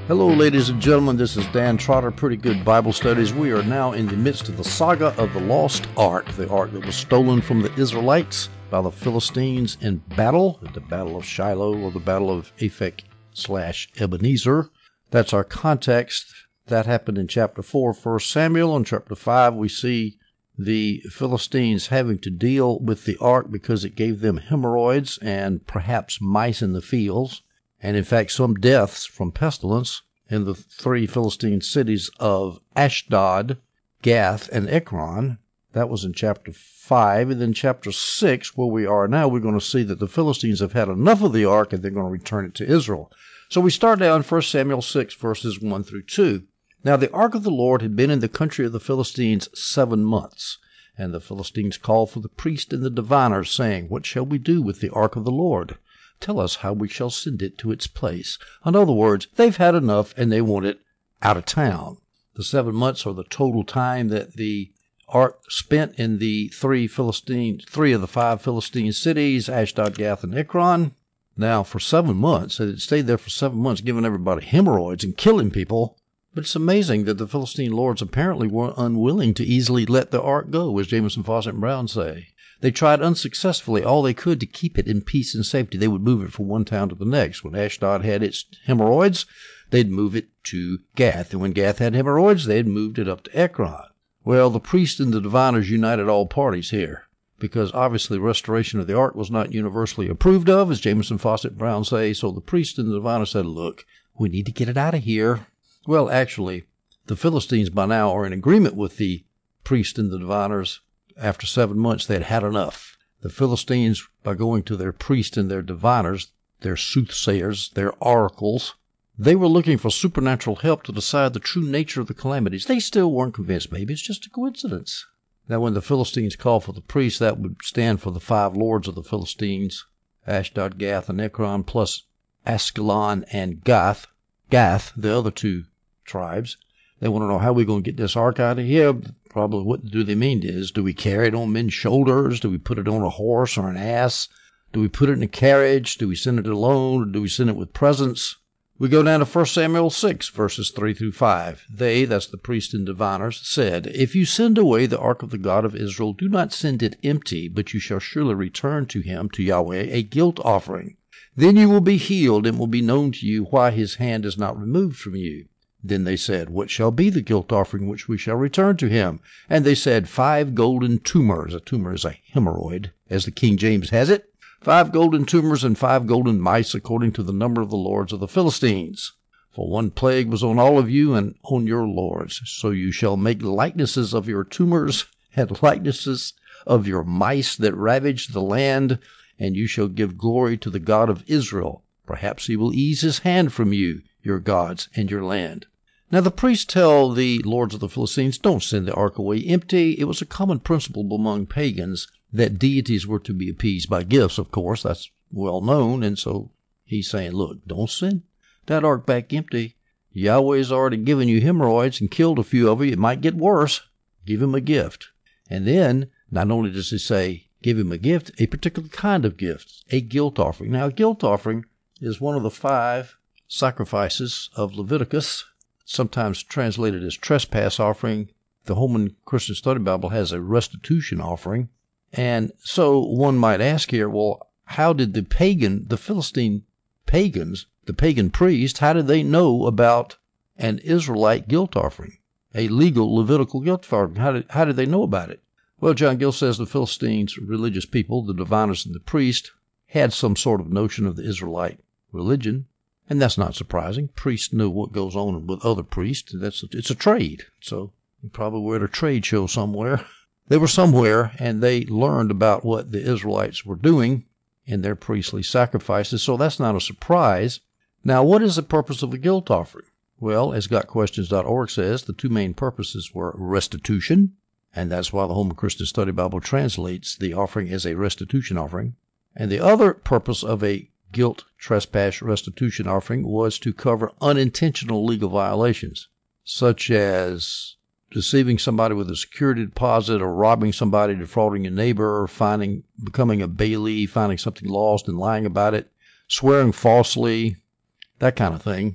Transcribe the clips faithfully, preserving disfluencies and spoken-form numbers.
Hello, ladies and gentlemen. This is Dan Trotter, Pretty Good Bible Studies. We are now in the midst of the saga of the lost ark, the ark that was stolen from the Israelites by the Philistines in battle, the Battle of Shiloh or the Battle of Aphek slash Ebenezer. That's our context. That happened in chapter four, First Samuel. In chapter five, we see the Philistines having to deal with the ark because it gave them hemorrhoids and perhaps mice in the fields, and in fact some deaths from pestilence in the three Philistine cities of Ashdod, Gath, and Ekron. That was in chapter five. And then chapter six, where we are now, we're going to see that the Philistines have had enough of the ark and they're going to return it to Israel. So we start now in First Samuel six, verses one through two. Now the ark of the Lord had been in the country of the Philistines seven months. And the Philistines called for the priest and the diviners, saying, What shall we do with the ark of the Lord? Tell us how we shall send it to its place. In other words, they've had enough and they want it out of town. The seven months are the total time that the ark spent in the three Philistine, three of the five Philistine cities, Ashdod, Gath, and Ekron. Now, for seven months, it stayed there for seven months, giving everybody hemorrhoids and killing people. But it's amazing that the Philistine lords apparently were unwilling to easily let the ark go, as Jameson, Fawcett, and Brown say. They tried unsuccessfully all they could to keep it in peace and safety. They would move it from one town to the next. When Ashdod had its hemorrhoids, they'd move it to Gath. And when Gath had hemorrhoids, they'd moved it up to Ekron. Well, the priests and the diviners united all parties here, because obviously restoration of the ark was not universally approved of, as Jameson, Fawcett, and Brown say. So the priests and the diviners said, look, we need to get it out of here. Well, actually, the Philistines by now are in agreement with the priests and the diviners. After seven months, they had had enough. The Philistines, by going to their priests and their diviners, their soothsayers, their oracles, they were looking for supernatural help to decide the true nature of the calamities. They still weren't convinced. Maybe it's just a coincidence. Now, when the Philistines called for the priests, that would stand for the five lords of the Philistines, Ashdod, Gath, and Ekron, plus Askelon and Gath, Gath, the other two tribes. They want to know how we're going to get this ark out of here. Probably what do they mean is, do we carry it on men's shoulders? Do we put it on a horse or an ass? Do we put it in a carriage? Do we send it alone? Or do we send it with presents? We go down to First Samuel six, verses three through five. They, that's the priests and diviners, said, If you send away the ark of the God of Israel, do not send it empty, but you shall surely return to him, to Yahweh, a guilt offering. Then you will be healed, and will be known to you why his hand is not removed from you. Then they said, What shall be the guilt offering which we shall return to him? And they said, Five golden tumors. A tumor is a hemorrhoid, as the King James has it. Five golden tumors and five golden mice, according to the number of the lords of the Philistines. For one plague was on all of you and on your lords. So you shall make likenesses of your tumors and likenesses of your mice that ravaged the land, and you shall give glory to the God of Israel. Perhaps he will ease his hand from you, your gods, and your land. Now the priests tell the lords of the Philistines, don't send the ark away empty. It was a common principle among pagans that deities were to be appeased by gifts, of course. That's well known. And so he's saying, look, don't send that ark back empty. Yahweh's already given you hemorrhoids and killed a few of you. It might get worse. Give him a gift. And then, not only does he say, give him a gift, a particular kind of gift, a guilt offering. Now, a guilt offering is one of the five sacrifices of Leviticus, sometimes translated as trespass offering. The Holman Christian Study Bible has a restitution offering. And so one might ask here, well, how did the pagan, the Philistine pagans, the pagan priests, how did they know about an Israelite guilt offering, a legal Levitical guilt offering? How did, how did they know about it? Well, John Gill says the Philistines, religious people, the diviners and the priests, had some sort of notion of the Israelite religion. And that's not surprising. Priests know what goes on with other priests. That's a, it's a trade. So you probably were at a trade show somewhere. They were somewhere, and they learned about what the Israelites were doing in their priestly sacrifices. So that's not a surprise. Now, what is the purpose of a guilt offering? Well, as got questions dot org says, the two main purposes were restitution, and that's why the Holman Christian Study Bible translates the offering as a restitution offering. And the other purpose of a guilt trespass restitution offering was to cover unintentional legal violations, such as deceiving somebody with a security deposit, or robbing somebody, defrauding a neighbor, or finding, becoming a bailee, finding something lost and lying about it, swearing falsely, that kind of thing.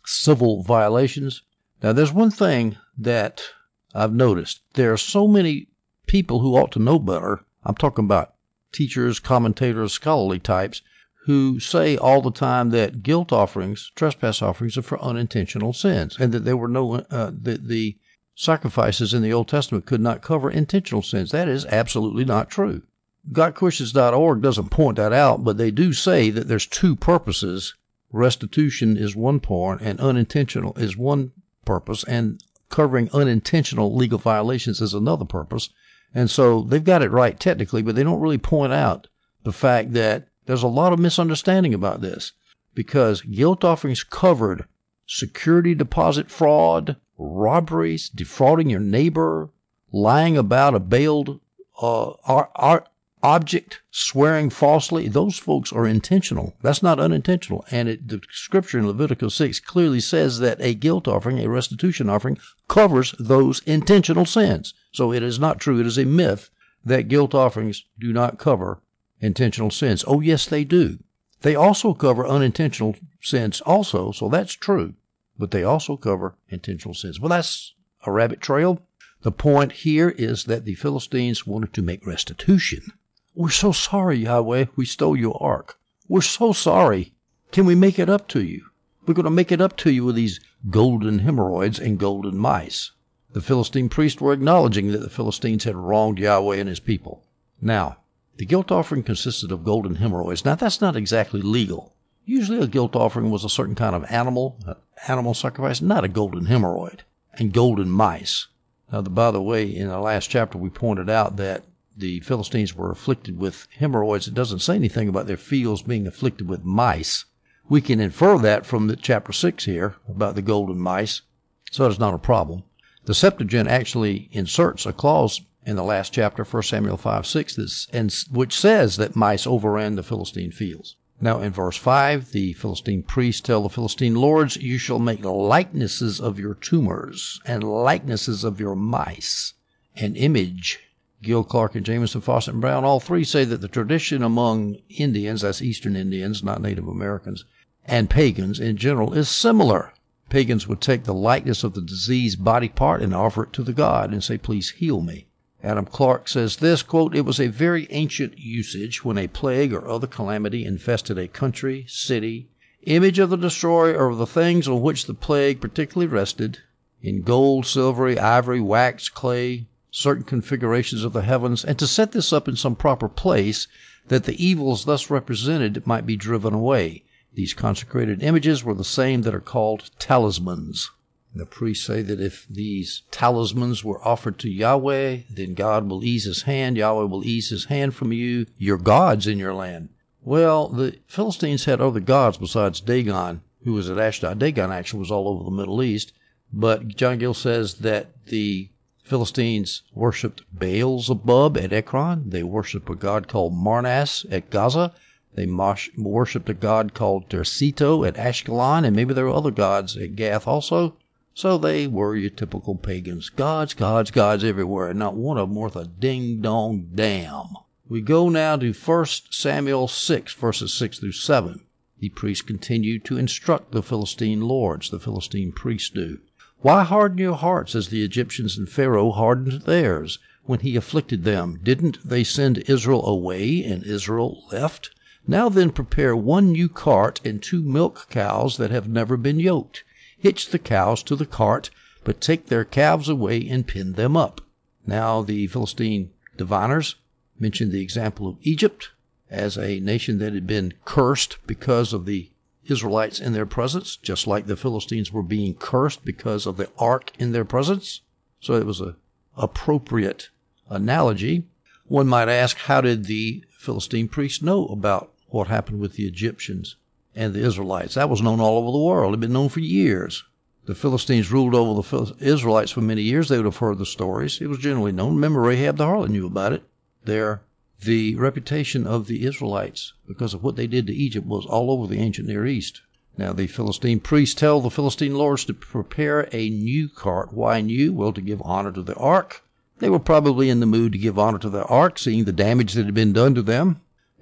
civil violations. Now, there's one thing that I've noticed. There are so many people who ought to know better. I'm talking about teachers, commentators, scholarly types, who say all the time that guilt offerings, trespass offerings, are for unintentional sins, and that there were no, uh, the, the sacrifices in the Old Testament could not cover intentional sins. That is absolutely not true. got questions dot org doesn't point that out, but they do say that there's two purposes. Restitution is one part, and unintentional is one purpose, and covering unintentional legal violations is another purpose. And so they've got it right technically, but they don't really point out the fact that there's a lot of misunderstanding about this, because guilt offerings covered security deposit fraud, robberies, defrauding your neighbor, lying about a bailed uh, ar- ar- object, swearing falsely. Those folks are intentional. That's not unintentional. And it, the scripture in Leviticus six clearly says that a guilt offering, a restitution offering, covers those intentional sins. So it is not true. It is a myth that guilt offerings do not cover intentional sins. Oh, yes, they do. They also cover unintentional sins also, so that's true. But they also cover intentional sins. Well, that's a rabbit trail. The point here is that the Philistines wanted to make restitution. We're so sorry, Yahweh, we stole your ark. We're so sorry. Can we make it up to you? We're going to make it up to you with these golden hemorrhoids and golden mice. The Philistine priests were acknowledging that the Philistines had wronged Yahweh and his people. Now, the guilt offering consisted of golden hemorrhoids. Now, that's not exactly legal. Usually a guilt offering was a certain kind of animal, animal sacrifice, not a golden hemorrhoid, and golden mice. Now, the, by the way, in the last chapter, we pointed out that the Philistines were afflicted with hemorrhoids. It doesn't say anything about their fields being afflicted with mice. We can infer that from the chapter six here about the golden mice, so it's not a problem. The Septuagint actually inserts a clause in the last chapter, First Samuel five six, this, and, which says that mice overran the Philistine fields. Now, in verse five, the Philistine priests tell the Philistine lords, you shall make likenesses of your tumors and likenesses of your mice, an image. Gil Clark and Jameson, Fawcett and Brown, all three say that the tradition among Indians, that's Eastern Indians, not Native Americans, and pagans in general, is similar. Pagans would take the likeness of the diseased body part and offer it to the god and say, please heal me. Adam Clark says this, quote, it was a very ancient usage when a plague or other calamity infested a country, city, image of the destroyer or of the things on which the plague particularly rested, in gold, silvery, ivory, wax, clay, certain configurations of the heavens, and to set this up in some proper place, that the evils thus represented might be driven away. These consecrated images were the same that are called talismans. The priests say that if these talismans were offered to Yahweh, then God will ease his hand. Yahweh will ease his hand from you, your gods in your land. Well, the Philistines had other gods besides Dagon, who was at Ashdod. Dagon actually was all over the Middle East. But John Gill says that the Philistines worshipped Baal-zebub at Ekron. They worshipped a god called Marnas at Gaza. They worshipped a god called Tercito at Ashkelon, and maybe there were other gods at Gath also. So they were your typical pagans. Gods, gods, gods everywhere, and not one of them worth a ding-dong damn. We go now to First Samuel six, verses six through seven. The priests continue to instruct the Philistine lords, the Philistine priests do. Why harden your hearts as the Egyptians and Pharaoh hardened theirs when he afflicted them? Didn't they send Israel away, and Israel left? Now then prepare one new cart and two milk cows that have never been yoked. Hitch the cows to the cart, but take their calves away and pin them up. Now the Philistine diviners mention the example of Egypt as a nation that had been cursed because of the Israelites in their presence, just like the Philistines were being cursed because of the ark in their presence. So it was an appropriate analogy. One might ask, how did the Philistine priests know about what happened with the Egyptians and the Israelites? That was known all over the world. It had been known for years. The Philistines ruled over the Israelites for many years. They would have heard the stories. It was generally known. Remember, Rahab the harlot knew about it. There, the reputation of the Israelites, because of what they did to Egypt, was all over the ancient Near East. Now, the Philistine priests tell the Philistine lords to prepare a new cart. Why new? Well, to give honor to the ark. They were probably in the mood to give honor to the ark, seeing the damage that had been done to them.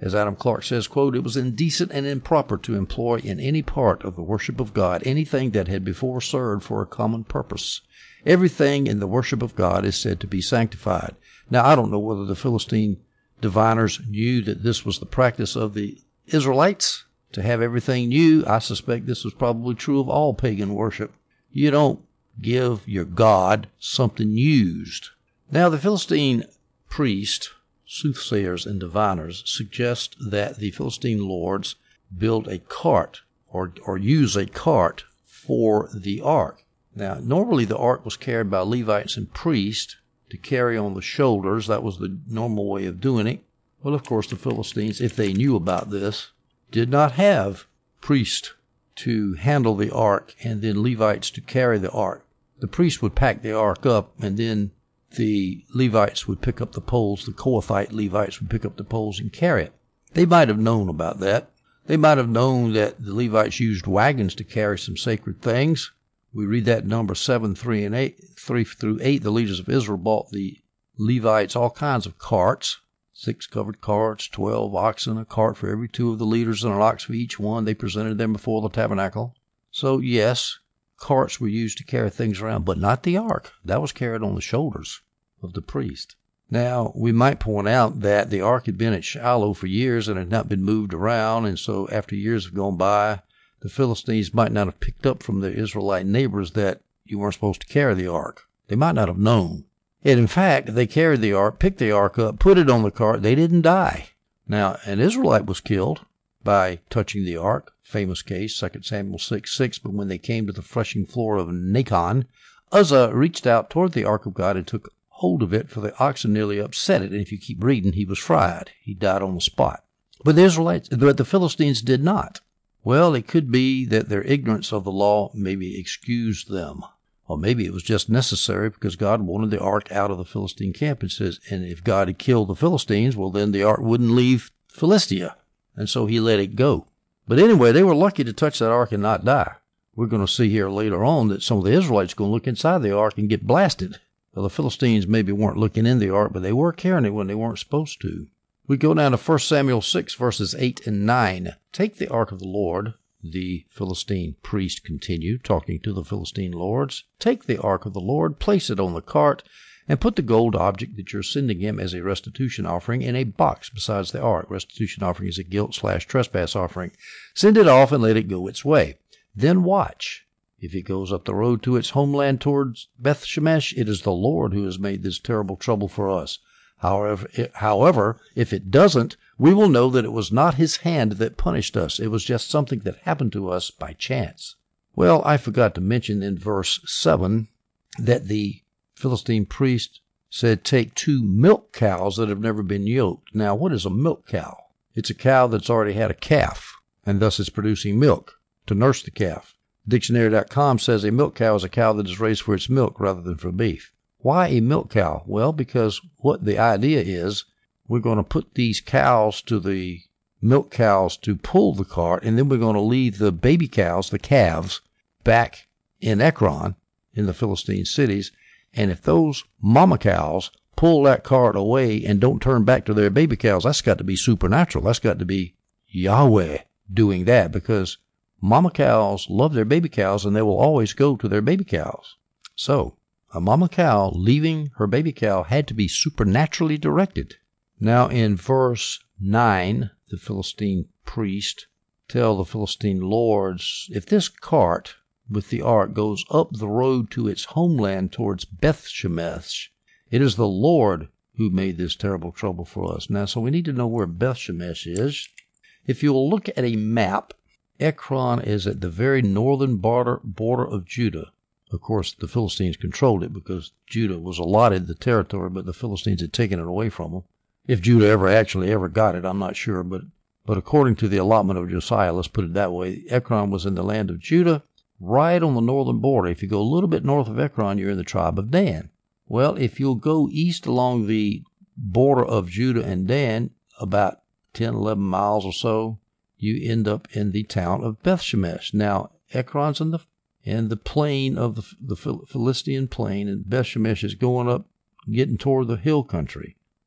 As Adam Clarke says, quote, "It was indecent and improper to employ in any part of the worship of God anything that had before served for a common purpose. Everything in the worship of God is said to be sanctified." Now, I don't know whether the Philistine diviners knew that this was the practice of the Israelites, to have everything new. I suspect this was probably true of all pagan worship. You don't give your God something used. Now, the Philistine priest, soothsayers, and diviners suggest that the Philistine lords build a cart or, or use a cart for the ark. Now, normally the ark was carried by Levites and priests to carry on the shoulders. That was the normal way of doing it. Well, of course, the Philistines, if they knew about this, did not have priests to handle the ark and then Levites to carry the ark. The priests would pack the ark up, and then the Levites would pick up the poles. The Kohathite Levites would pick up the poles and carry it. They might have known about that. They might have known that the Levites used wagons to carry some sacred things. We read that in Numbers seven, three, and eight, three through eight. The leaders of Israel bought the Levites all kinds of carts, six covered carts, twelve oxen, a cart for every two of the leaders, and an ox for each one. They presented them before the tabernacle. So, yes, carts were used to carry things around, but not the ark. That was carried on the shoulders of the priest. Now, we might point out that the ark had been at Shiloh for years and had not been moved around, and so after years have gone by, the Philistines might not have picked up from their Israelite neighbors that you weren't supposed to carry the ark. They might not have known. And in fact, they carried the ark, picked the ark up, put it on the cart. They didn't die. Now, an Israelite was killed by touching the ark. Famous case, Second Samuel six six. But when they came to the threshing floor of Nacon, Uzzah reached out toward the ark of God and took hold of it, for the oxen nearly upset it. And if you keep reading, he was fried. He died on the spot. But the Israelites, but the Philistines did not. Well, it could be that their ignorance of the law maybe excused them. Or maybe it was just necessary because God wanted the ark out of the Philistine camp, and says, and if God had killed the Philistines, well, then the ark wouldn't leave Philistia. And so he let it go. But anyway, they were lucky to touch that ark and not die. We're going to see here later on that some of the Israelites are going to look inside the ark and get blasted. Well, the Philistines maybe weren't looking in the ark, but they were carrying it when they weren't supposed to. We go down to First Samuel six, verses eight and nine. "Take the ark of the Lord," the Philistine priest continued, talking to the Philistine lords. "Take the ark of the Lord, place it on the cart, and put the gold object that you're sending him as a restitution offering in a box besides the ark." Restitution offering is a guilt slash trespass offering. "Send it off and let it go its way. Then watch. If it goes up the road to its homeland towards Beth Shemesh, it is the Lord who has made this terrible trouble for us. However, however, if it doesn't, we will know that it was not his hand that punished us. It was just something that happened to us by chance." Well, I forgot to mention in verse seven that the Philistine priest said, "Take two milk cows that have never been yoked." Now, what is a milk cow? It's a cow that's already had a calf, and thus is producing milk to nurse the calf. Dictionary dot com says a milk cow is a cow that is raised for its milk rather than for beef. Why a milk cow? Well, because what the idea is, we're going to put these cows to the milk cows to pull the cart, and then we're going to leave the baby cows, the calves, back in Ekron, in the Philistine cities. And if those mama cows pull that cart away and don't turn back to their baby cows, that's got to be supernatural. That's got to be Yahweh doing that, because mama cows love their baby cows, and they will always go to their baby cows. So, a mama cow leaving her baby cow had to be supernaturally directed. Now in verse nine, the Philistine priest tell the Philistine lords, if this cart with the ark goes up the road to its homeland towards Beth Shemesh, it is the Lord who made this terrible trouble for us. Now, so we need to know where Beth Shemesh is. If you'll look at a map, Ekron is at the very northern border, border of Judah. Of course, the Philistines controlled it because Judah was allotted the territory, but the Philistines had taken it away from them. If Judah ever actually ever got it, I'm not sure, but but according to the allotment of Josiah, let's put it that way, Ekron was in the land of Judah, right on the northern border. If you go a little bit north of Ekron, you're in the tribe of Dan. Well, if you'll go east along the border of Judah and Dan, about ten, eleven miles or so, you end up in the town of Beth Shemesh. Now, Ekron's in the in the plain of the, the Philistine plain, and Beth Shemesh is going up, getting toward the hill country.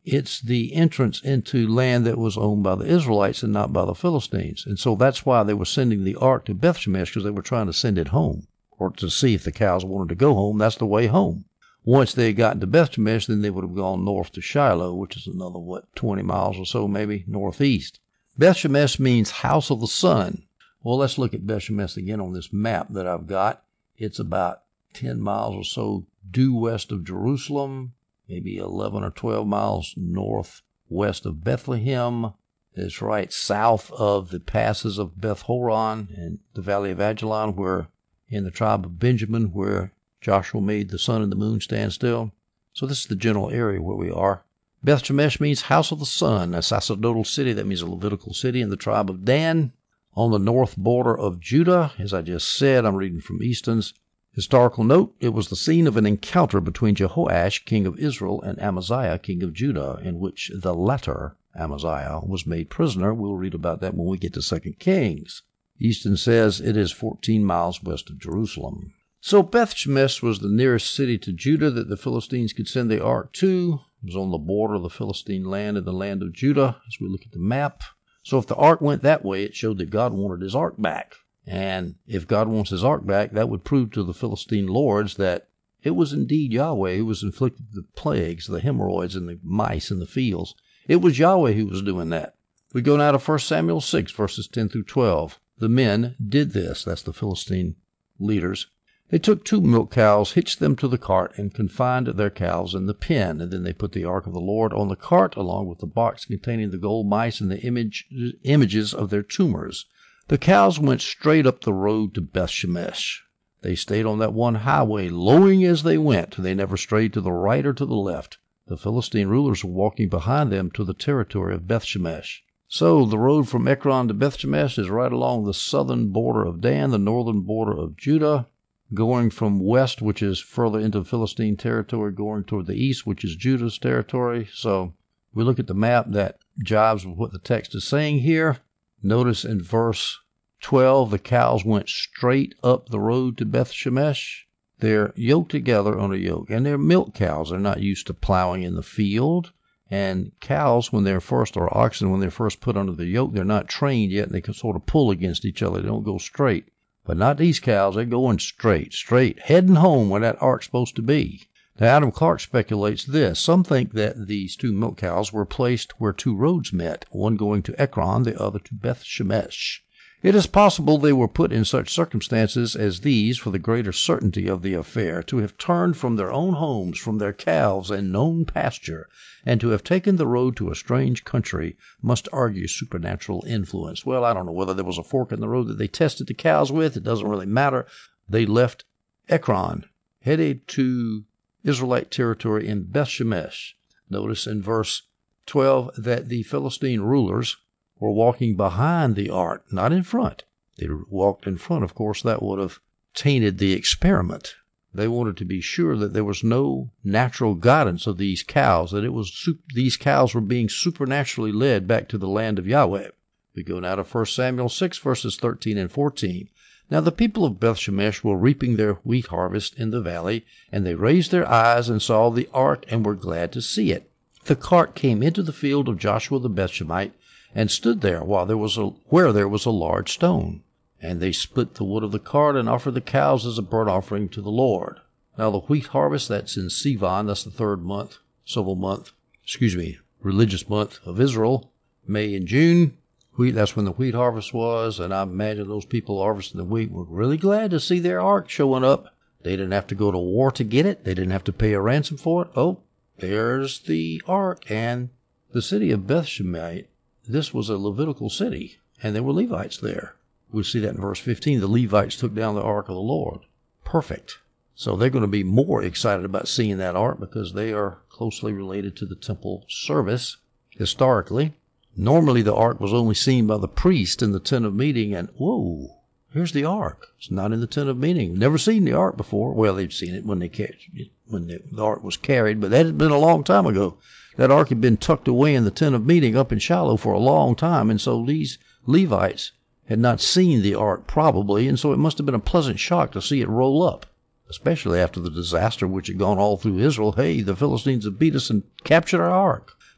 it's the entrance into land that was owned by the Israelites and not by the Philistines. And so that's why they were sending the ark to Bethshemesh, because they were trying to send it home, or to see if the cows wanted to go home. That's the way home. Once they had gotten to Bethshemesh, then they would have gone north to Shiloh, which is another, what, twenty miles or so, maybe, northeast. Bethshemesh means house of the sun. Well, let's look at Bethshemesh again on this map that I've got. It's about ten miles or so due west of Jerusalem, maybe eleven or twelve miles northwest of Bethlehem. It's right south of the passes of Beth Horon and the valley of Ajalon, where in the tribe of Benjamin, where Joshua made the sun and the moon stand still. So this is the general area where we are. Bethshemesh means house of the sun, a sacerdotal city. That means a Levitical city in the tribe of Dan, on the north border of Judah. As I just said, I'm reading from Easton's. Historical note, it was the scene of an encounter between Jehoash, king of Israel, and Amaziah, king of Judah, in which the latter, Amaziah, was made prisoner. We'll read about that when we get to Second Kings. Easton says it is fourteen miles west of Jerusalem. So Bethshemesh was the nearest city to Judah that the Philistines could send the ark to. It was on the border of the Philistine land and the land of Judah, as we look at the map. So if the ark went that way, it showed that God wanted his ark back. And if God wants his ark back, that would prove to the Philistine lords that it was indeed Yahweh who was inflicting the plagues, the hemorrhoids, and the mice in the fields. It was Yahweh who was doing that. We go now to First Samuel six, verses ten through twelve. The men did this. That's the Philistine leaders. They took two milk cows, hitched them to the cart, and confined their cows in the pen. And then they put the ark of the Lord on the cart, along with the box containing the gold mice and the image, images of their tumors. The cows went straight up the road to Bethshemesh. They stayed on that one highway, lowing as they went. They never strayed to the right or to the left. The Philistine rulers were walking behind them to the territory of Bethshemesh. So the road from Ekron to Bethshemesh is right along the southern border of Dan, the northern border of Judah, going from west, which is further into Philistine territory, going toward the east, which is Judah's territory. So we look at the map that jives with what the text is saying here. Notice in verse twelve, the cows went straight up the road to Bethshemesh. They're yoked together on a yoke, and they're milk cows. They're not used to plowing in the field. And cows, when they're first, or oxen, when they're first put under the yoke, they're not trained yet, and they can sort of pull against each other. They don't go straight. But not these cows. They're going straight, straight, heading home where that ark's supposed to be. Now, Adam Clark speculates this. Some think that these two milk cows were placed where two roads met, one going to Ekron, the other to Bethshemesh. It is possible they were put in such circumstances as these for the greater certainty of the affair, to have turned from their own homes, from their calves and known pasture, and to have taken the road to a strange country must argue supernatural influence. Well, I don't know whether there was a fork in the road that they tested the cows with. It doesn't really matter. They left Ekron, headed to Israelite territory in Bethshemesh. Notice in verse twelve that the Philistine rulers were walking behind the ark, not in front. They walked in front. Of course, that would have tainted the experiment. They wanted to be sure that there was no natural guidance of these cows, that it was these cows were being supernaturally led back to the land of Yahweh. We go now to First Samuel six, verses thirteen and fourteen. Now the people of Bethshemesh were reaping their wheat harvest in the valley, and they raised their eyes and saw the ark and were glad to see it. The cart came into the field of Joshua the Bethshemite, and stood there while there was a, where there was a large stone. And they split the wood of the cart and offered the cows as a burnt offering to the Lord. Now the wheat harvest, that's in Sivan, that's the third month, civil month, excuse me, religious month of Israel, May and June. Wheat, that's when the wheat harvest was, and I imagine those people harvesting the wheat were really glad to see their ark showing up. They didn't have to go to war to get it. They didn't have to pay a ransom for it. Oh, there's the ark. And the city of Bethshemite, this was a Levitical city, and there were Levites there. We'll see that in verse fifteen. The Levites took down the ark of the Lord. Perfect. So they're going to be more excited about seeing that ark because they are closely related to the temple service historically. Normally the ark was only seen by the priest in the tent of meeting, and whoa, here's the ark. It's not in the tent of meeting. Never seen the ark before. Well, they've seen it when they catch, when the, the ark was carried, but that had been a long time ago. That ark had been tucked away in the tent of meeting up in Shiloh for a long time, and so these Levites had not seen the ark probably, and so it must have been a pleasant shock to see it roll up, especially after the disaster which had gone all through Israel. Hey, the Philistines have beat us and captured our ark.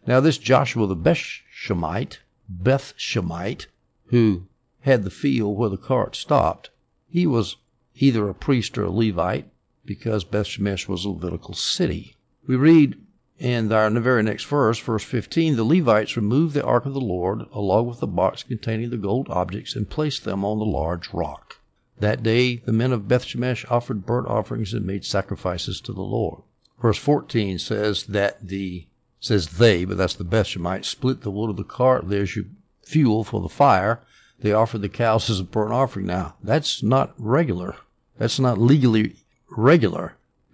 Now this Joshua the Beth-Shemite, Beth-Shemite, who had the field where the cart stopped, he was either a priest or a Levite, because Beth-Shemesh was a Levitical city. We read in our very next verse, verse fifteen, the Levites removed the ark of the Lord, along with the box containing the gold objects, and placed them on the large rock. That day the men of Beth-Shemesh offered burnt offerings and made sacrifices to the Lord. Verse fourteen says that the, says they, but that's the Beth-Shemites, split the wood of the cart. There's your fuel for the fire. They offered the cows as a burnt offering. Now, that's not regular. That's not legally regular,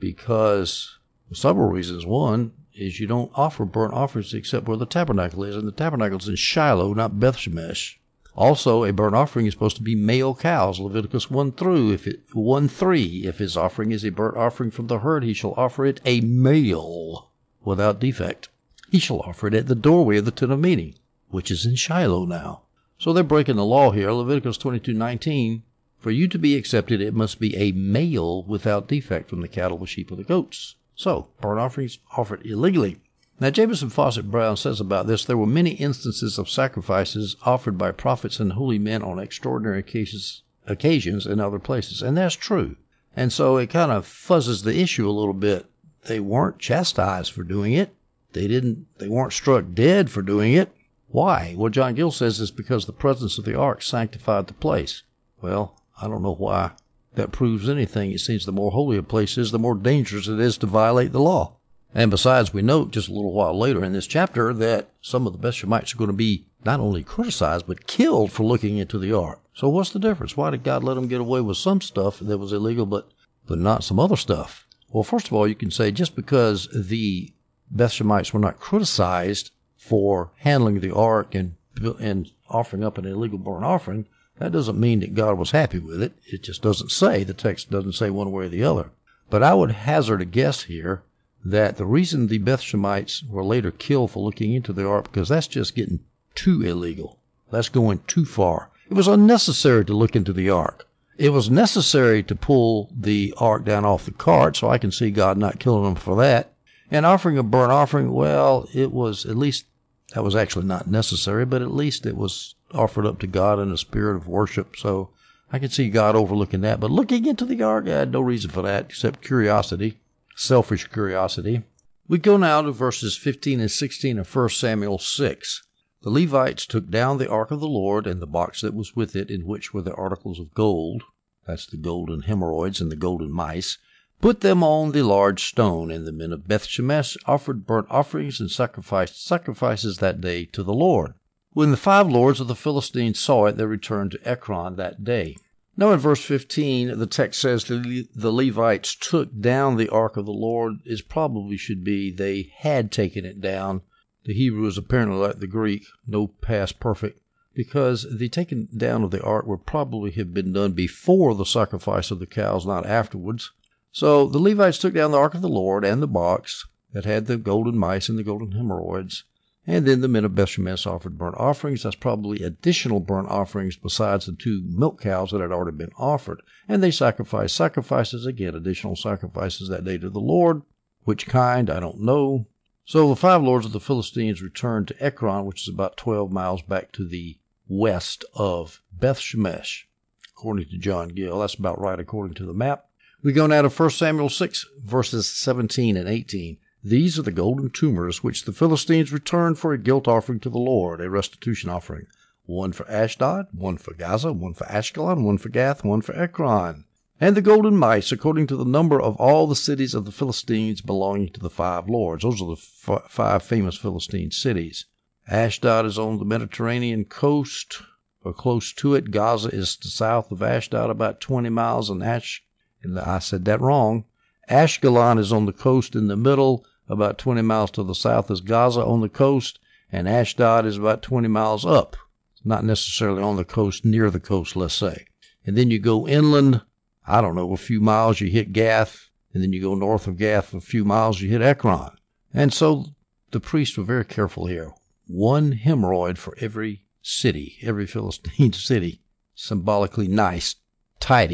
because for several reasons. One is you don't offer burnt offerings except where the tabernacle is, and the tabernacle is in Shiloh, not Beth-Shemesh. Also, a burnt offering is supposed to be male cows, Leviticus one through, if it, one three. If his offering is a burnt offering from the herd, he shall offer it a male without defect. He shall offer it at the doorway of the tent of meeting, which is in Shiloh now. So they're breaking the law here. Leviticus twenty-two nineteen, for you to be accepted, it must be a male without defect from the cattle, the sheep, or the goats. So, burnt offerings offered illegally. Now, Jamieson Fawcett Brown says about this, there were many instances of sacrifices offered by prophets and holy men on extraordinary occasions, occasions in other places. And that's true. And so it kind of fuzzes the issue a little bit. They weren't chastised for doing it. They didn't, they weren't struck dead for doing it. Why? Well, John Gill says it's because the presence of the ark sanctified the place. Well, I don't know why that proves anything. It seems the more holy a place is, the more dangerous it is to violate the law. And besides, we note just a little while later in this chapter that some of the Beth-Shemites are going to be not only criticized, but killed for looking into the ark. So what's the difference? Why did God let them get away with some stuff that was illegal, but, but not some other stuff? Well, first of all, you can say just because the Beth-Shemites were not criticized for handling the ark and, and offering up an illegal burnt offering, that doesn't mean that God was happy with it. It just doesn't say. The text doesn't say one way or the other. But I would hazard a guess here that the reason the Beth-Shemites were later killed for looking into the ark, because that's just getting too illegal. That's going too far. It was unnecessary to look into the ark. It was necessary to pull the ark down off the cart, so I can see God not killing them for that. And offering a burnt offering, well, it was at least, that was actually not necessary, but at least it was offered up to God in a spirit of worship. So I can see God overlooking that. But looking into the ark, I had no reason for that except curiosity, selfish curiosity. We go now to verses fifteen and sixteen of First Samuel six. The Levites took down the ark of the Lord and the box that was with it, in which were the articles of gold, that's the golden hemorrhoids and the golden mice, put them on the large stone, and the men of Beth-Shemesh offered burnt offerings and sacrificed sacrifices that day to the Lord. When the five lords of the Philistines saw it, they returned to Ekron that day. Now in verse fifteen, the text says the, the Levites took down the ark of the Lord. It probably should be they had taken it down. The Hebrew is apparently like the Greek, no past perfect, because the taking down of the ark would probably have been done before the sacrifice of the cows, not afterwards. So the Levites took down the ark of the Lord and the box that had the golden mice and the golden hemorrhoids. And then the men of Beth-Shemesh offered burnt offerings. That's probably additional burnt offerings besides the two milk cows that had already been offered. And they sacrificed sacrifices, again, additional sacrifices that day to the Lord. Which kind, I don't know. So the five lords of the Philistines returned to Ekron, which is about twelve miles back to the west of Beth-Shemesh, according to John Gill. That's about right according to the map. We go now to First Samuel six, verses seventeen and eighteen. These are the golden tumors which the Philistines returned for a guilt offering to the Lord, a restitution offering. One for Ashdod, one for Gaza, one for Ashkelon, one for Gath, one for Ekron. And the golden mice, according to the number of all the cities of the Philistines belonging to the five lords. Those are the f- five famous Philistine cities. Ashdod is on the Mediterranean coast, or close to it. Gaza is to south of Ashdod, about twenty miles, and Ash, and I said that wrong. Ashkelon is on the coast in the middle. About twenty miles to the south is Gaza on the coast, and Ashdod is about twenty miles up. Not necessarily on the coast, near the coast, let's say. And then you go inland, I don't know, a few miles, you hit Gath, and then you go north of Gath a few miles, you hit Ekron. And so the priests were very careful here. One hemorrhoid for every city, every Philistine city. Symbolically nice, tidy.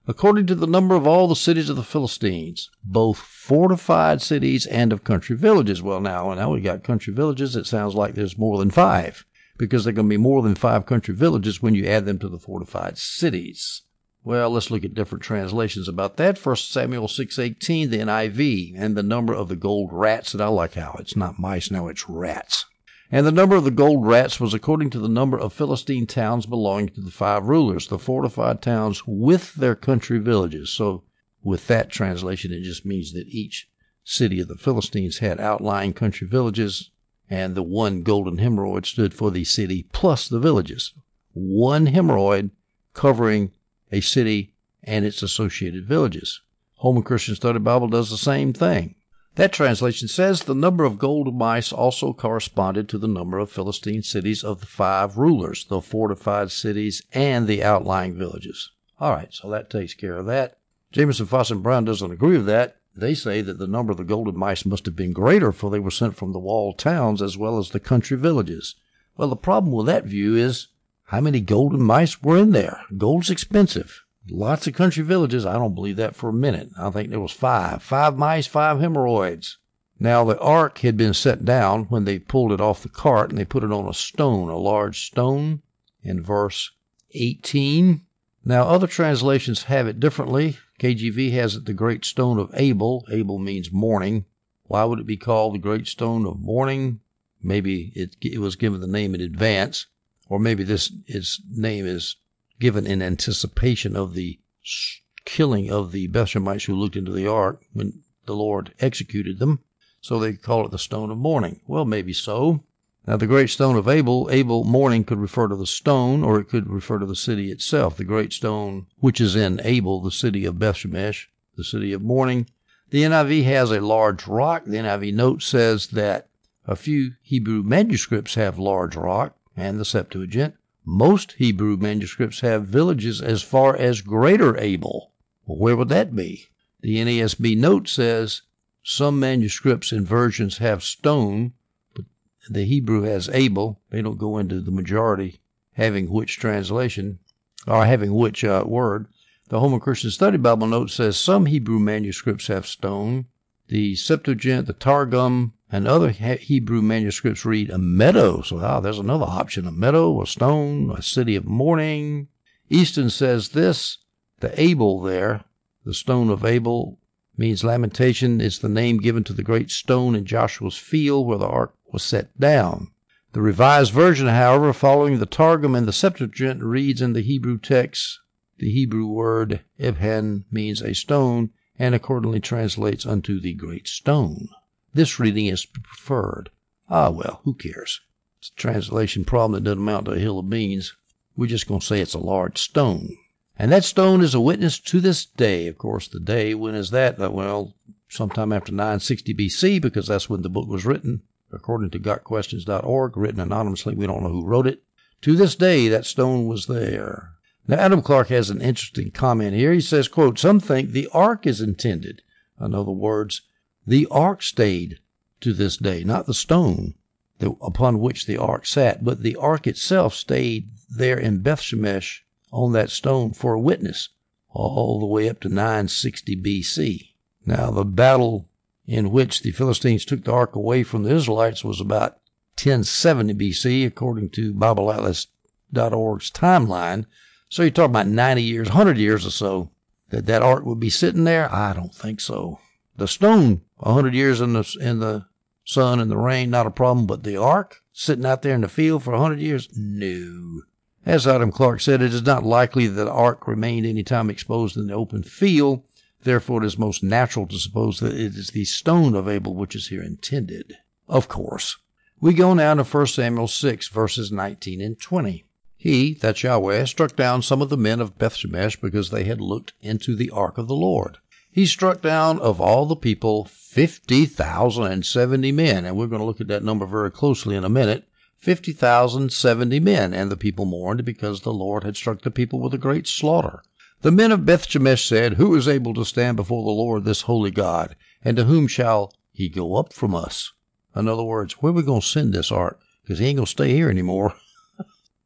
according to the number of all the cities of the Philistines, both fortified cities and of country villages. Well, now, now we got country villages. It sounds like there's more than five, because there are going to be more than five country villages when you add them to the fortified cities. Well, let's look at different translations about that. First Samuel six eighteen, the N I V, and the number of the gold rats, and I like how it's not mice, now it's rats. And the number of the gold rats was according to the number of Philistine towns belonging to the five rulers, the fortified towns with their country villages. So with that translation, it just means that each city of the Philistines had outlying country villages, and the one golden hemorrhoid stood for the city plus the villages. One hemorrhoid covering a city and its associated villages. Holman Christian Study Bible does the same thing. That translation says the number of gold mice also corresponded to the number of Philistine cities of the five rulers, the fortified cities, and the outlying villages. All right, so that takes care of that. Jameson, Foss, and Brown doesn't agree with that. They say that the number of the golden mice must have been greater, for they were sent from the walled towns as well as the country villages. Well, the problem with that view is how many golden mice were in there? Gold's expensive. Lots of country villages. I don't believe that for a minute. I think there was five. Five mice, five hemorrhoids. Now, the ark had been set down when they pulled it off the cart, and they put it on a stone, a large stone, in verse eighteen. Now, other translations have it differently. K J V has it the Great Stone of Abel. Abel means mourning. Why would it be called the Great Stone of Mourning? Maybe it, it was given the name in advance, or maybe this its name is given in anticipation of the killing of the Bethshemites who looked into the ark when the Lord executed them. So they call it the Stone of Mourning. Well, maybe so. Now, the Great Stone of Abel, Abel mourning could refer to the stone, or it could refer to the city itself. The Great Stone, which is in Abel, the city of Bethshemesh, the city of mourning. The N I V has a large rock. The N I V note says that a few Hebrew manuscripts have large rock, and the Septuagint. Most Hebrew manuscripts have villages as far as Greater Abel. Well, where would that be? The N A S B note says some manuscripts and versions have stone, but the Hebrew has Abel. They don't go into the majority having which translation, or having which uh, word. The Holman Christian Study Bible note says some Hebrew manuscripts have stone. The Septuagint, the Targum, and other Hebrew manuscripts read a meadow. So ah, there's another option, a meadow, a stone, a city of mourning. Easton says this, the Abel there, the stone of Abel, means lamentation. It's the name given to the great stone in Joshua's field where the ark was set down. The Revised Version, however, following the Targum and the Septuagint, reads in the Hebrew text, the Hebrew word Ebhen means a stone, and accordingly translates unto the great stone. This reading is preferred. Ah, well, who cares? It's a translation problem that doesn't amount to a hill of beans. We're just going to say it's a large stone. And that stone is a witness to this day. Of course, the day, when is that? Well, sometime after nine sixty B C, because that's when the book was written, according to got questions dot org, written anonymously. We don't know who wrote it. To this day, that stone was there. Now, Adam Clark has an interesting comment here. He says, quote, some think the ark is intended. In other words, the ark stayed to this day, not the stone that, upon which the ark sat, but the ark itself stayed there in Bethshemesh on that stone for a witness all the way up to nine sixty B C. Now, the battle in which the Philistines took the ark away from the Israelites was about ten seventy B C, according to Bible Atlas dot org's timeline. So you're talking about ninety years, one hundred years or so, that that ark would be sitting there? I don't think so. The stone, one hundred years in the in the sun and the rain, not a problem. But the ark, sitting out there in the field for one hundred years? No. As Adam Clark said, it is not likely that the ark remained any time exposed in the open field. Therefore, it is most natural to suppose that it is the stone of Abel which is here intended. Of course. We go now to First Samuel six, verses nineteen and twenty. He, that's Yahweh, struck down some of the men of Bethshemesh because they had looked into the ark of the Lord. He struck down of all the people fifty thousand seventy men, and we're going to look at that number very closely in a minute. fifty thousand seventy men, and the people mourned because the Lord had struck the people with a great slaughter. The men of Bethshemesh said, who is able to stand before the Lord, this holy God, and to whom shall he go up from us? In other words, where are we going to send this ark? Because he ain't going to stay here anymore.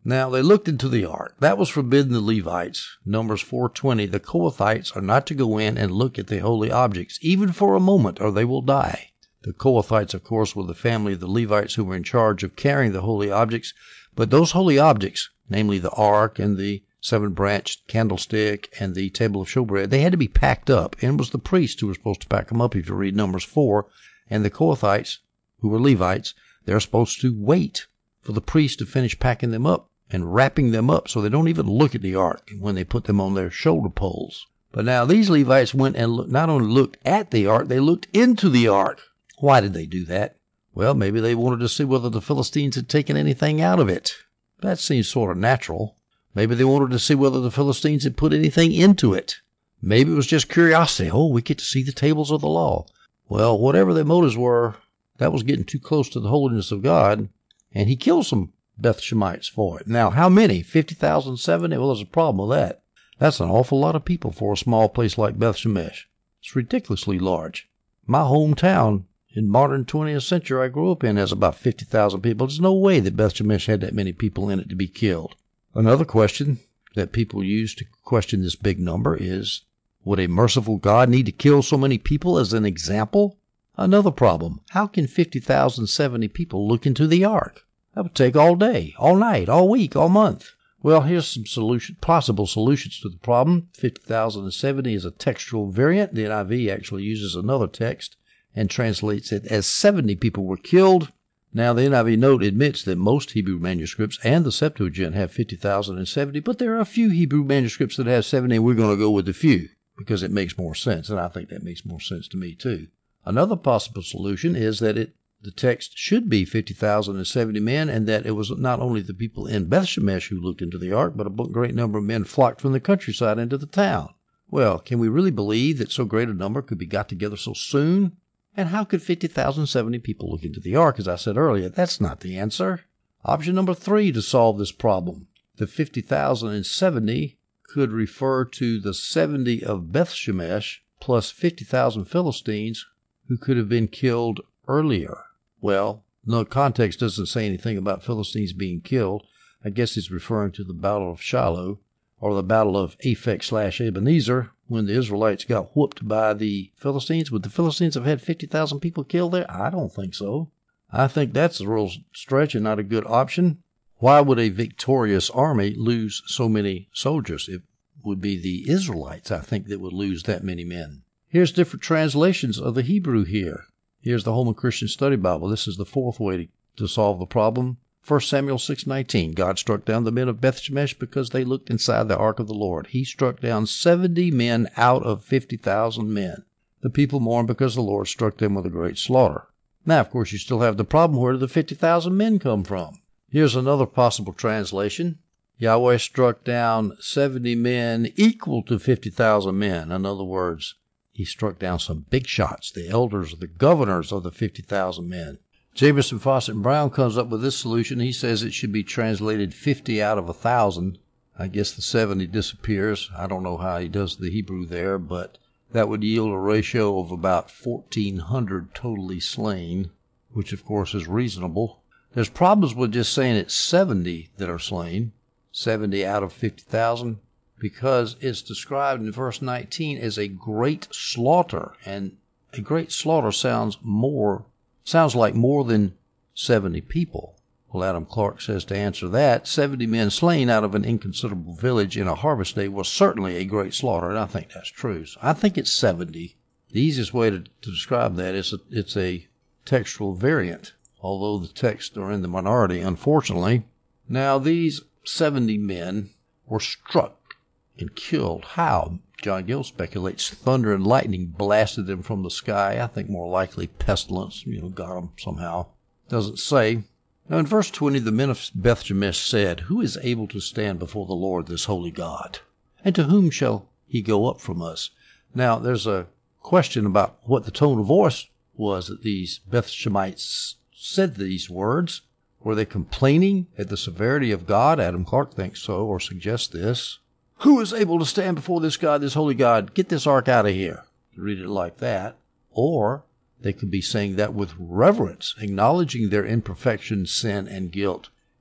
Now they looked into the ark. That was forbidden the Levites. Numbers four twenty, the Kohathites are not to go in and look at the holy objects, even for a moment, or they will die. The Kohathites, of course, were the family of the Levites who were in charge of carrying the holy objects. But those holy objects, namely the ark and the seven-branched candlestick and the table of showbread, they had to be packed up. And it was the priests who were supposed to pack them up, if you read Numbers four. And the Kohathites, who were Levites, they're supposed to wait for the priest to finish packing them up and wrapping them up so they don't even look at the ark when they put them on their shoulder poles. But now these Levites went and look, not only looked at the ark, they looked into the ark. Why did they do that? Well, maybe they wanted to see whether the Philistines had taken anything out of it. That seems sort of natural. Maybe they wanted to see whether the Philistines had put anything into it. Maybe it was just curiosity. Oh, we get to see the tables of the law. Well, whatever their motives were, that was getting too close to the holiness of God, and he killed some Beth Shemites for it. Now, how many? fifty thousand, seventy? Well, there's a problem with that. That's an awful lot of people for a small place like Beth Shemesh. It's ridiculously large. My hometown in modern twentieth century I grew up in has about fifty thousand people. There's no way that Beth Shemesh had that many people in it to be killed. Another question that people use to question this big number is, would a merciful God need to kill so many people as an example? Another problem, how can fifty thousand, seventy people look into the ark? That would take all day, all night, all week, all month. Well, here's some solution, possible solutions to the problem. fifty thousand seventy is a textual variant. The N I V actually uses another text and translates it as seventy people were killed. Now, the N I V note admits that most Hebrew manuscripts and the Septuagint have fifty thousand seventy, but there are a few Hebrew manuscripts that have seventy, and we're going to go with the few because it makes more sense, and I think that makes more sense to me too. Another possible solution is that it the text should be fifty thousand seventy men, and that it was not only the people in Beth Shemesh who looked into the ark, but a great number of men flocked from the countryside into the town. Well, can we really believe that so great a number could be got together so soon? And how could fifty thousand seventy people look into the ark? As I said earlier, that's not the answer. Option number three to solve this problem. The fifty thousand seventy could refer to the seventy of Beth Shemesh plus fifty thousand Philistines who could have been killed earlier. Well, no context doesn't say anything about Philistines being killed. I guess it's referring to the Battle of Shiloh, or the Battle of Aphek slash Ebenezer, when the Israelites got whooped by the Philistines. Would the Philistines have had fifty thousand people killed there? I don't think so. I think that's a real stretch and not a good option. Why would a victorious army lose so many soldiers? It would be the Israelites, I think, that would lose that many men. Here's different translations of the Hebrew here. Here's the Holman Christian Study Bible. This is the fourth way to, to solve the problem. First Samuel six nineteen. God struck down the men of Beth Shemesh because they looked inside the ark of the Lord. He struck down seventy men out of fifty thousand men. The people mourned because the Lord struck them with a great slaughter. Now, of course, you still have the problem, where did the fifty thousand men come from? Here's another possible translation. Yahweh struck down seventy men equal to fifty thousand men. In other words, he struck down some big shots, the elders, the governors of the fifty thousand men. Jameson, Fawcett, and Brown comes up with this solution. He says it should be translated fifty out of one thousand. I guess the seventy disappears. I don't know how he does the Hebrew there, but that would yield a ratio of about fourteen hundred totally slain, which of course is reasonable. There's problems with just saying it's seventy that are slain, seventy out of fifty thousand. Because it's described in verse nineteen as a great slaughter, and a great slaughter sounds more, sounds like more than seventy people. Well, Adam Clark says to answer that, seventy men slain out of an inconsiderable village in a harvest day was certainly a great slaughter, and I think that's true. So I think it's seventy. The easiest way to, to describe that is a, it's a textual variant, although the texts are in the minority, unfortunately. Now, these seventy men were struck and killed. How? John Gill speculates thunder and lightning blasted them from the sky. I think more likely pestilence, you know, got them somehow. Doesn't say. Now in verse twenty, the men of Beth Shemesh said, "Who is able to stand before the Lord, this holy God? And to whom shall he go up from us?" Now there's a question about what the tone of voice was that these Beth Shemites said these words. Were they complaining at the severity of God? Adam Clark thinks so, or suggests this. Who is able to stand before this God, this holy God? Get this ark out of here. You read it like that. Or they could be saying that with reverence, acknowledging their imperfection, sin, and guilt,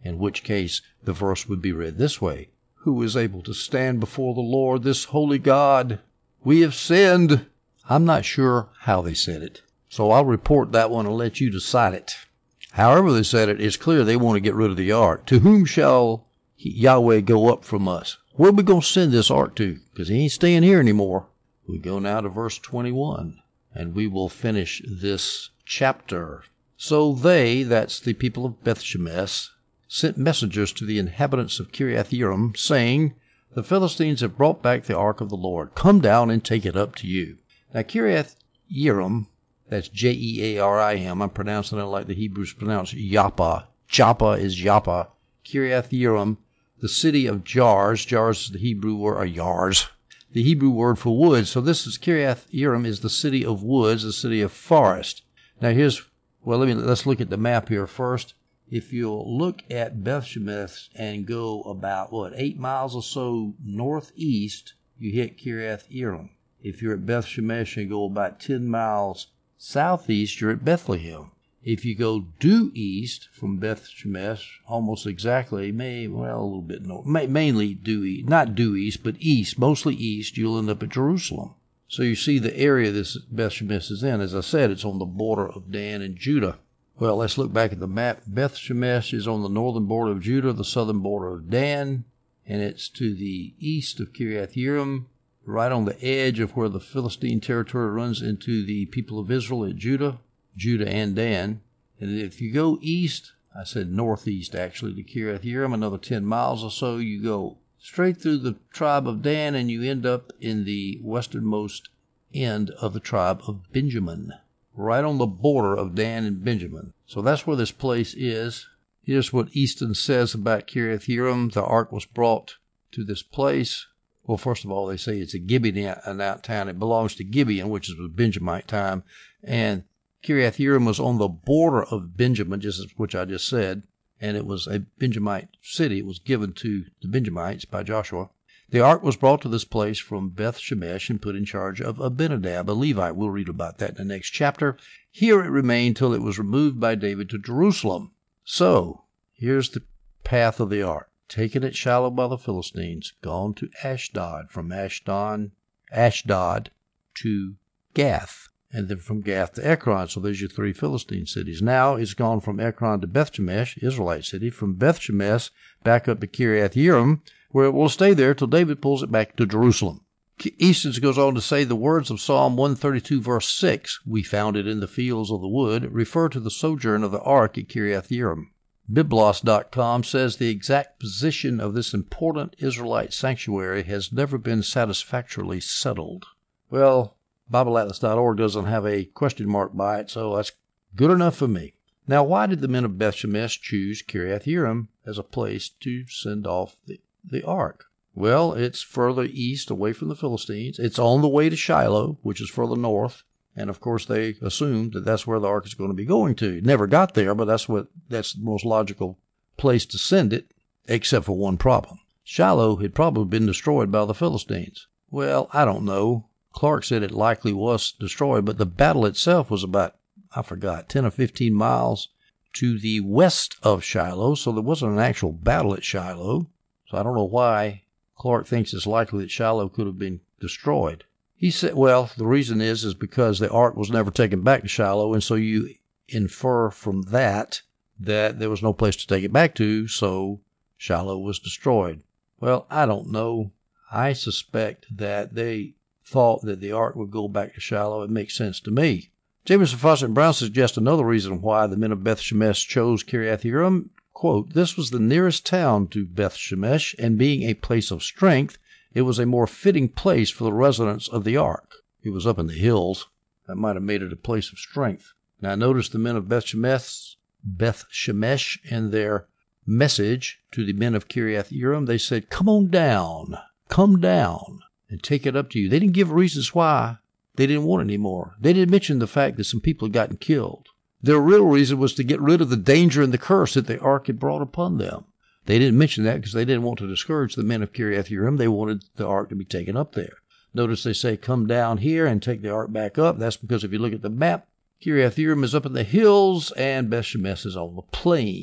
in which case the verse would be read this way: Who is able to stand before the Lord, this holy God? We have sinned. I'm not sure how they said it, so I'll report that one and let you decide it. However they said it, it's clear they want to get rid of the ark. To whom shall Yahweh go up from us? Where are we going to send this ark to? Because he ain't staying here anymore. We go now to verse twenty-one, and we will finish this chapter. So they, that's the people of Beth-Shemesh, sent messengers to the inhabitants of Kiriath-Jearim, saying, The Philistines have brought back the ark of the Lord. Come down and take it up to you. Now Kiriath-Jearim, that's J E A R I M. I'm pronouncing it like the Hebrews pronounce Joppa. Joppa is Joppa. Kiriath-Jearim, the city of jars. Jars is the Hebrew word, or yars, the Hebrew word for wood. So this is Kiriath-Jearim is the city of woods, the city of forest. Now here's, well, let me, let's look at the map here first. If you'll look at Beth-Shemesh and go about, what, eight miles or so northeast, you hit Kiriath-Jearim. If you're at Beth-Shemesh and go about ten miles southeast, you're at Bethlehem. If you go due east from Beth-Shemesh, almost exactly, may, well, a little bit north, may, mainly due east, not due east, but east, mostly east, you'll end up at Jerusalem. So you see the area this Beth-Shemesh is in. As I said, it's on the border of Dan and Judah. Well, let's look back at the map. Beth-Shemesh is on the northern border of Judah, the southern border of Dan, and it's to the east of Kiriath-Jearim, right on the edge of where the Philistine territory runs into the people of Israel at Judah, Judah and Dan. And if you go east, I said northeast actually, to Kiriath-Jearim, another ten miles or so, you go straight through the tribe of Dan and you end up in the westernmost end of the tribe of Benjamin, right on the border of Dan and Benjamin. So that's where this place is. Here's what Easton says about Kiriath-Jearim. The ark was brought to this place. Well, first of all, they say it's a Gibeonite town. It belongs to Gibeon, which is a Benjamite time. And Kiriath-Jearim was on the border of Benjamin, just as which I just said. And it was a Benjamite city. It was given to the Benjamites by Joshua. The ark was brought to this place from Beth-Shemesh and put in charge of Abinadab, a Levite. We'll read about that in the next chapter. Here it remained till it was removed by David to Jerusalem. So, here's the path of the ark. Taken at Shiloh by the Philistines, gone to Ashdod, from Ashdod, Ashdod to Gath, and then from Gath to Ekron. So there's your three Philistine cities. Now it's gone from Ekron to Beth-Shemesh, Israelite city, from Beth-Shemesh back up to Kiriath-Jearim, where it will stay there till David pulls it back to Jerusalem. Easton goes on to say the words of Psalm one thirty-two, verse six, we found it in the fields of the wood, refer to the sojourn of the ark at Kiriath-Jearim. Biblos dot com says the exact position of this important Israelite sanctuary has never been satisfactorily settled. Well, Bible Atlas dot org doesn't have a question mark by it, so that's good enough for me. Now, why did the men of Beth-Shemesh choose Kiriath-Jearim as a place to send off the, the ark? Well, it's further east, away from the Philistines. It's on the way to Shiloh, which is further north. And, of course, they assumed that that's where the ark is going to be going to. It never got there, but that's what that's the most logical place to send it, except for one problem. Shiloh had probably been destroyed by the Philistines. Well, I don't know. Clark said it likely was destroyed, but the battle itself was about, I forgot, ten or fifteen miles to the west of Shiloh, so there wasn't an actual battle at Shiloh. So I don't know why Clark thinks it's likely that Shiloh could have been destroyed. He said, well, the reason is, is because the ark was never taken back to Shiloh, and so you infer from that that there was no place to take it back to, so Shiloh was destroyed. Well, I don't know. I suspect that they thought that the ark would go back to Shiloh. It makes sense to me. Jameson, Fawcett, and Brown suggest another reason why the men of Beth-Shemesh chose Kiriath-Jearim. Quote, this was the nearest town to Beth-Shemesh, and being a place of strength, it was a more fitting place for the residents of the ark. It was up in the hills. That might have made it a place of strength. Now notice the men of Beth-Shemesh, Beth-Shemesh in their message to the men of Kiriath-Jearim, they said, come on down, come down, and take it up to you. They didn't give reasons why they didn't want it anymore. They didn't mention the fact that some people had gotten killed. Their real reason was to get rid of the danger and the curse that the ark had brought upon them. They didn't mention that because they didn't want to discourage the men of Kiriath-Jearim. They wanted the ark to be taken up there. Notice they say, come down here and take the ark back up. That's because if you look at the map, Kiriath-Jearim is up in the hills and Beth-Shemesh is on the plain.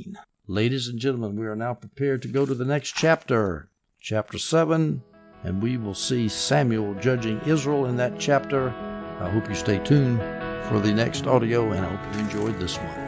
Ladies and gentlemen, we are now prepared to go to the next chapter, chapter seven, and we will see Samuel judging Israel in that chapter. I hope you stay tuned for the next audio, and I hope you enjoyed this one.